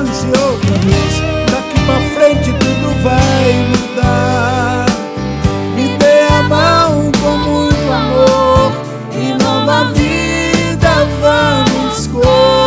chance outra vez. Daqui pra frente tudo vai mudar. Me dê a mão com muito amor e nova vida vamos começar.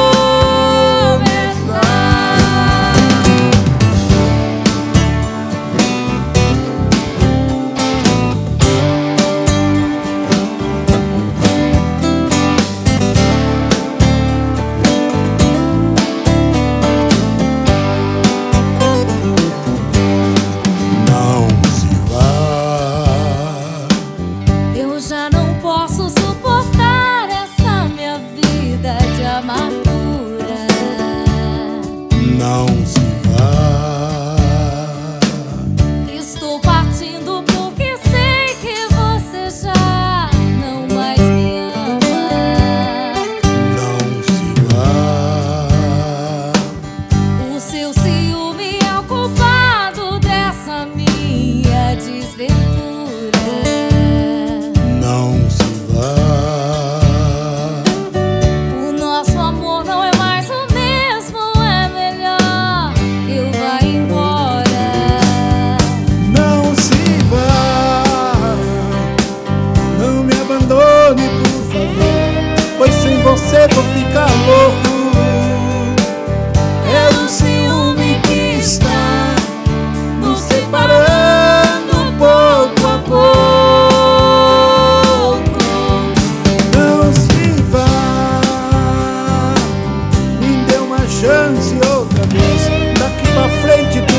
Já não posso suportar essa minha vida de amargura. Não se vá. Estou partindo porque sei que você já não mais me ama. Não se vá. O seu ciúme é o culpado dessa minha desventura. Não se vá. O nosso amor não é mais o mesmo, é melhor eu vá embora. Não se vá. Não me abandone, por favor, pois sem você vou ficar louco. É o ciúme que está nos separando pouco a pouco. Chance outra vez, daqui pra frente